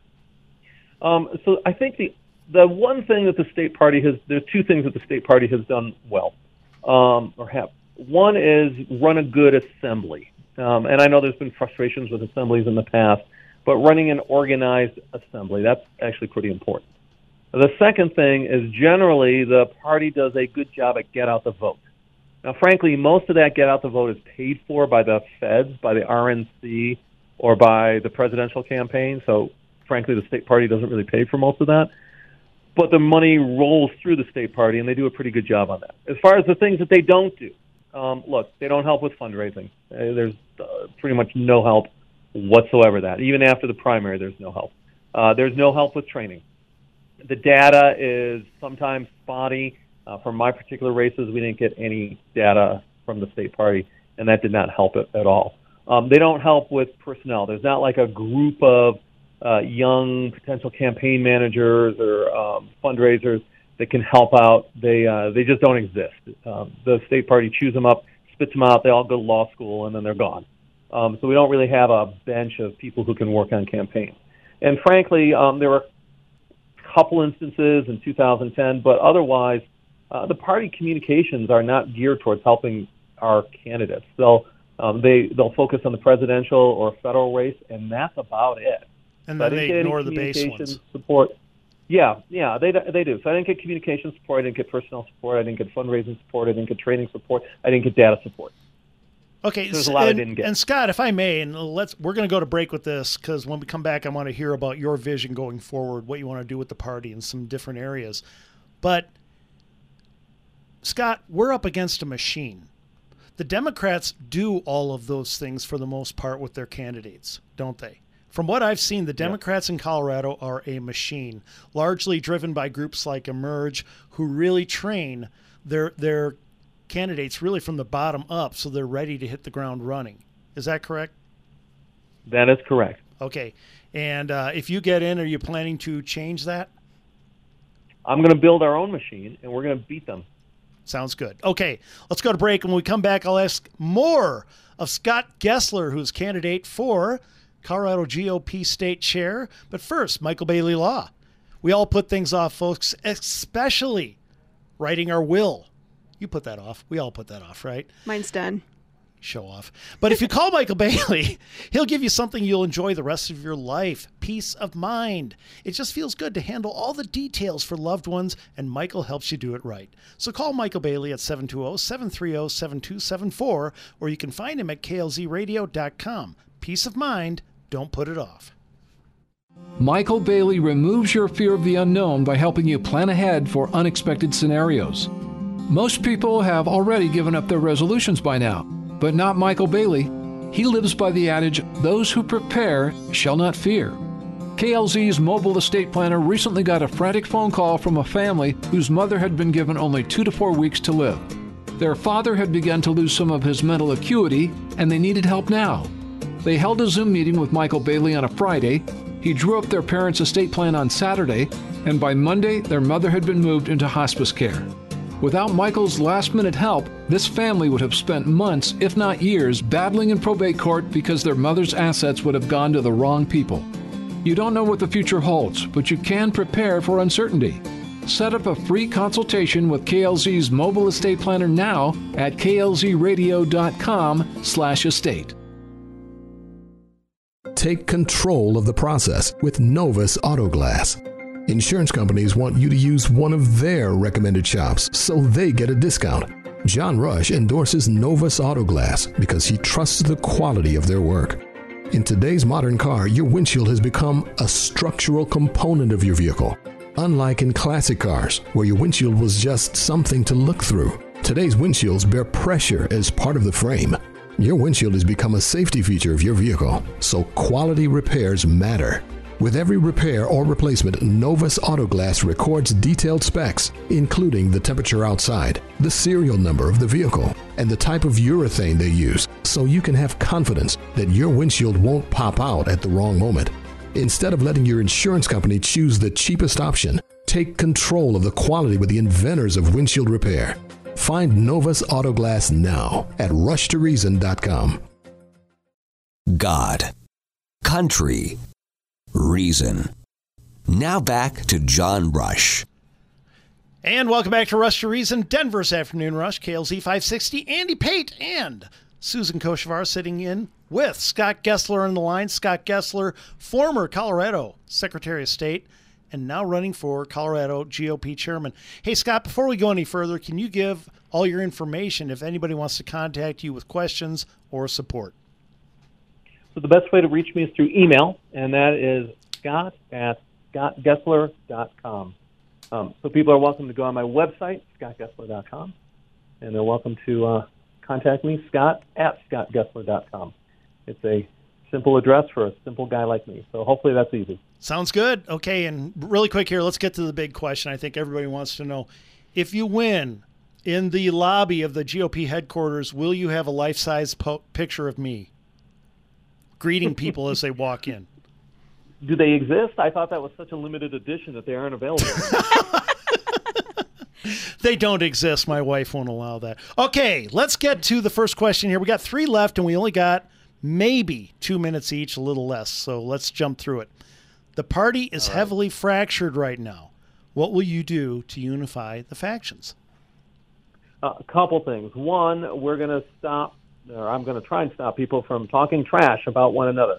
So I think the one thing that the state party there's two things that the state party has done well, or have. One is run a good assembly. And I know there's been frustrations with assemblies in the past, but running an organized assembly, that's actually pretty important. The second thing is generally the party does a good job at get out the vote. Now, frankly, most of that get out the vote is paid for by the feds, by the RNC, or by the presidential campaign. So, frankly, the state party doesn't really pay for most of that. But the money rolls through the state party, and they do a pretty good job on that. As far as the things that they don't do, look, they don't help with fundraising. There's pretty much no help whatsoever that. Even after the primary, there's no help. There's no help with training. The data is sometimes spotty. For my particular races, we didn't get any data from the state party, and that did not help it at all. They don't help with personnel. There's not like a group of young potential campaign managers or fundraisers that can help out. They just don't exist. The state party chews them up, spits them out. They all go to law school, and then they're gone. So we don't really have a bench of people who can work on campaigns. And frankly, there were a couple instances in 2010, but otherwise, the party communications are not geared towards helping our candidates. They'll focus on the presidential or federal race, and that's about it. And then they ignore the base ones. Support. Yeah, they do. So I didn't get communication support. I didn't get personnel support. I didn't get fundraising support. I didn't get training support. I didn't get data support. Okay, there's a lot I didn't get. And Scott, if I may, and we're going to go to break with this because when we come back, I want to hear about your vision going forward, what you want to do with the party in some different areas. But Scott, we're up against a machine. The Democrats do all of those things for the most part with their candidates, don't they? From what I've seen, the Democrats in Colorado are a machine, largely driven by groups like Emerge, who really train their candidates really from the bottom up so they're ready to hit the ground running. Is that correct? That is correct. Okay. And if you get in, are you planning to change that? I'm going to build our own machine, and we're going to beat them. Sounds good. Okay, let's go to break. When we come back, I'll ask more of Scott Gessler, who's candidate for Colorado GOP state chair. But first, Michael Bailey Law. We all put things off, folks, especially writing our will. You put that off. We all put that off, right? Mine's done. Show off. But if you call Michael Bailey, he'll give you something you'll enjoy the rest of your life. Peace of mind. It just feels good to handle all the details for loved ones, and Michael helps you do it right. So call Michael Bailey at 720-730-7274, or you can find him at klzradio.com. Peace of mind. Don't put it off. Michael Bailey removes your fear of the unknown by helping you plan ahead for unexpected scenarios. Most people have already given up their resolutions by now. But not Michael Bailey. He lives by the adage, those who prepare shall not fear. KLZ's mobile estate planner recently got a frantic phone call from a family whose mother had been given only 2 to 4 weeks to live. Their father had begun to lose some of his mental acuity, and they needed help now. They held a Zoom meeting with Michael Bailey on a Friday. He drew up their parents' estate plan on Saturday, and by Monday, their mother had been moved into hospice care. Without Michael's last-minute help, this family would have spent months, if not years, battling in probate court because their mother's assets would have gone to the wrong people. You don't know what the future holds, but you can prepare for uncertainty. Set up a free consultation with KLZ's mobile estate planner now at klzradio.com/estate. Take control of the process with Novus Auto Glass. Insurance companies want you to use one of their recommended shops so they get a discount. John Rush endorses Novus Auto Glass because he trusts the quality of their work. In today's modern car, your windshield has become a structural component of your vehicle. Unlike in classic cars, where your windshield was just something to look through, today's windshields bear pressure as part of the frame. Your windshield has become a safety feature of your vehicle, so quality repairs matter. With every repair or replacement, Novus Auto Glass records detailed specs, including the temperature outside, the serial number of the vehicle, and the type of urethane they use, so you can have confidence that your windshield won't pop out at the wrong moment. Instead of letting your insurance company choose the cheapest option, take control of the quality with the inventors of windshield repair. Find Novus Auto Glass now at rushtoreason.com. God, country, reason. Now back to John Rush. And welcome back to Rush to Reason, Denver's Afternoon Rush, KLZ 560, Andy Pate and Susan Kochevar sitting in with Scott Gessler on the line. Scott Gessler, former Colorado Secretary of State, and now running for Colorado GOP chairman. Hey, Scott, before we go any further, can you give all your information if anybody wants to contact you with questions or support? So the best way to reach me is through email, and that is scott@scottgessler.com. So people are welcome to go on my website, scottgessler.com, and they're welcome to contact me, scott@scottgessler.com. It's a simple address for a simple guy like me, so hopefully that's easy. Sounds good. Okay, and really quick here, let's get to the big question. I think everybody wants to know, if you win in the lobby of the GOP headquarters, will you have a life-size picture of me greeting people as they walk in? Do they exist? I thought that was such a limited edition that they aren't available. They don't exist. My wife won't allow that. Okay, let's get to the first question here. We got 3 left, and we only got maybe 2 minutes each, a little less. So let's jump through it. The party is heavily fractured right now. What will you do to unify the factions? A couple things. One, we're going to stop, or I'm going to try and stop people from talking trash about one another.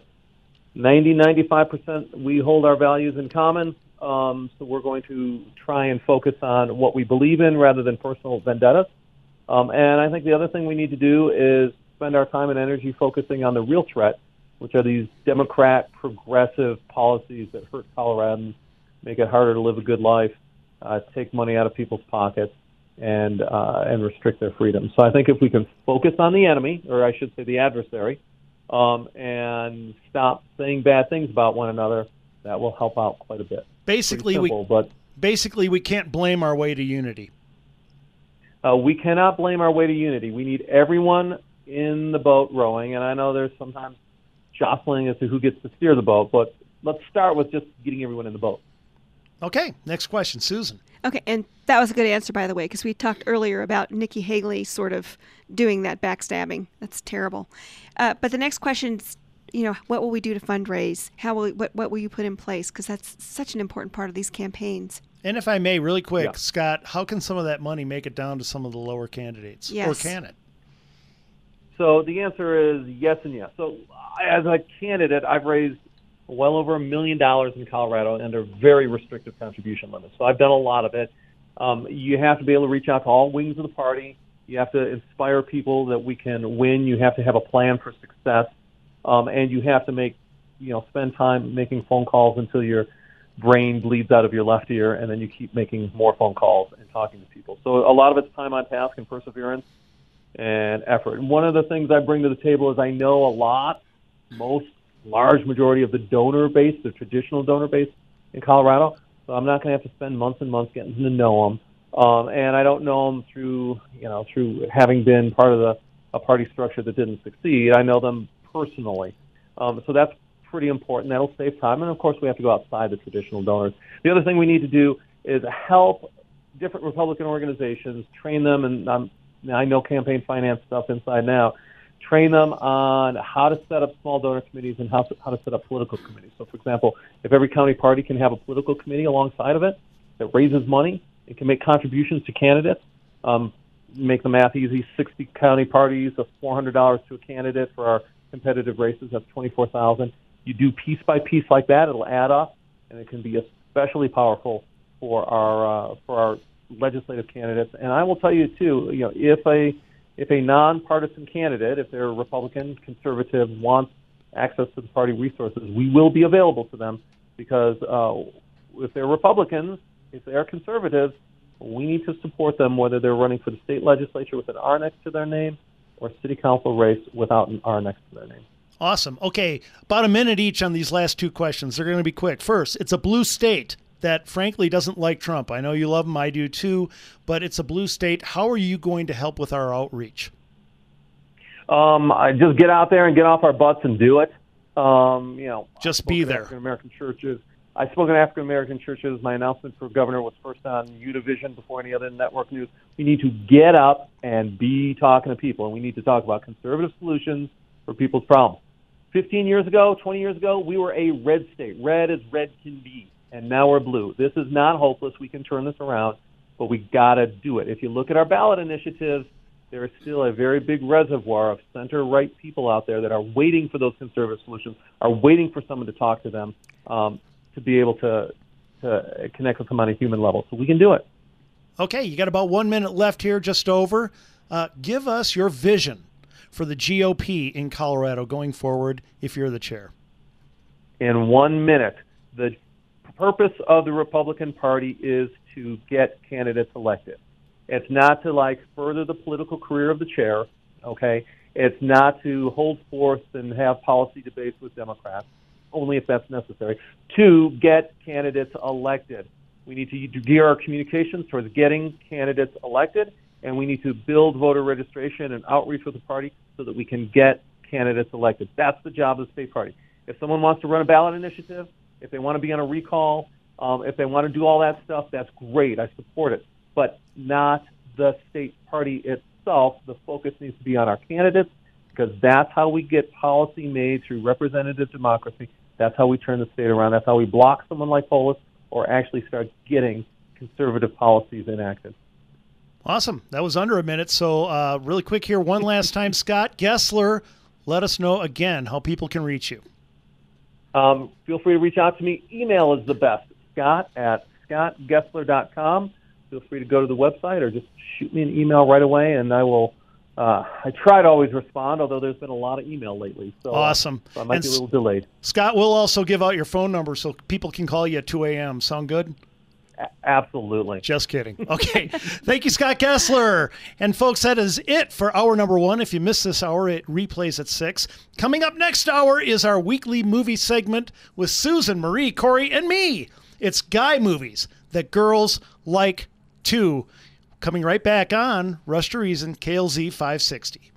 95% we hold our values in common, so we're going to try and focus on what we believe in rather than personal vendettas. And I think the other thing we need to do is spend our time and energy focusing on the real threat, which are these Democrat progressive policies that hurt Coloradans, make it harder to live a good life, take money out of people's pockets, and restrict their freedom. So I think if we can focus on the enemy, or I should say the adversary, and stop saying bad things about one another, that will help out quite a bit. Basically, we can't blame our way to unity. We cannot blame our way to unity. We need everyone in the boat rowing, and I know there's sometimes jostling as to who gets to steer the boat, but let's start with just getting everyone in the boat. Okay, next question, Susan. Okay, and that was a good answer, by the way, because we talked earlier about Nikki Haley sort of doing that backstabbing. That's terrible. But the next question is, what will we do to fundraise? What will you put in place? Because that's such an important part of these campaigns. And if I may, really quick, Scott, how can some of that money make it down to some of the lower candidates? Yes. Or can it? So the answer is yes and yes. So as a candidate, I've raised well over $1 million in Colorado under very restrictive contribution limits. So I've done a lot of it. You have to be able to reach out to all wings of the party. You have to inspire people that we can win. You have to have a plan for success. And you have to spend time making phone calls until your brain bleeds out of your left ear, and then you keep making more phone calls and talking to people. So a lot of it's time on task and perseverance and effort. And one of the things I bring to the table is I know large majority of the donor base, the traditional donor base in Colorado. So I'm not going to have to spend months and months getting to know them. And I don't know them through having been part of a party structure that didn't succeed. I know them personally. So that's pretty important. That'll save time. And, of course, we have to go outside the traditional donors. The other thing we need to do is help different Republican organizations, train them, and I know campaign finance stuff inside now, train them on how to set up small donor committees and how to set up political committees. So, for example, if every county party can have a political committee alongside of it that raises money, it can make contributions to candidates, make the math easy, 60 county parties of $400 to a candidate for our competitive races, that's $24,000. You do piece by piece like that, it'll add up, and it can be especially powerful for our legislative candidates. And I will tell you too, if a nonpartisan candidate, if they're Republican, conservative, wants access to the party resources, we will be available to them, because if they're Republicans, if they're conservatives, we need to support them whether they're running for the state legislature with an R next to their name or city council race without an R next to their name. Awesome. Okay, about a minute each on these last two questions. They're going to be quick. First, it's a blue state that frankly doesn't like Trump. I know you love him, I do too, but it's a blue state. How are you going to help with our outreach? I just get out there and get off our butts and do it. Just be there. African-American churches. I spoke at African-American churches. My announcement for governor was first on Univision before any other network news. We need to get up and be talking to people, and we need to talk about conservative solutions for people's problems. 15 years ago, 20 years ago, we were a red state. Red as red can be, and now we're blue. This is not hopeless. We can turn this around, but we got to do it. If you look at our ballot initiatives, there is still a very big reservoir of center-right people out there that are waiting for those conservative solutions, are waiting for someone to talk to them, to be able to connect with them on a human level. So we can do it. Okay, you got about 1 minute left here, just over. Give us your vision for the GOP in Colorado going forward if you're the chair. In 1 minute, the purpose of the Republican Party is to get candidates elected. It's not to further the political career of the chair, okay? It's not to hold forth and have policy debates with Democrats, only if that's necessary, to get candidates elected. We need to gear our communications towards getting candidates elected, and we need to build voter registration and outreach with the party so that we can get candidates elected. That's the job of the state party. If someone wants to run a ballot initiative, if they want to be on a recall, if they want to do all that stuff, that's great. I support it. But not the state party itself. The focus needs to be on our candidates, because that's how we get policy made through representative democracy. That's how we turn the state around. That's how we block someone like Polis or actually start getting conservative policies enacted. Awesome. That was under a minute. So really quick here, one last time, Scott Gessler, let us know again how people can reach you. Feel free to reach out to me. Email is the best, scott@scottgessler.com. Feel free to go to the website or just shoot me an email right away, and I will. I try to always respond, although there's been a lot of email lately. So, awesome. So I might be a little delayed. Scott, we'll also give out your phone number so people can call you at 2 a.m. Sound good? Absolutely. Just kidding. Okay. Thank you, Scott Gessler. And folks, that is it for hour number 1. If you missed this hour, it replays at 6. Coming up next hour is our weekly movie segment with Susan, Marie, Corey, and me. It's guy movies that girls like too. Coming right back on Rush to Reason, KLZ 560.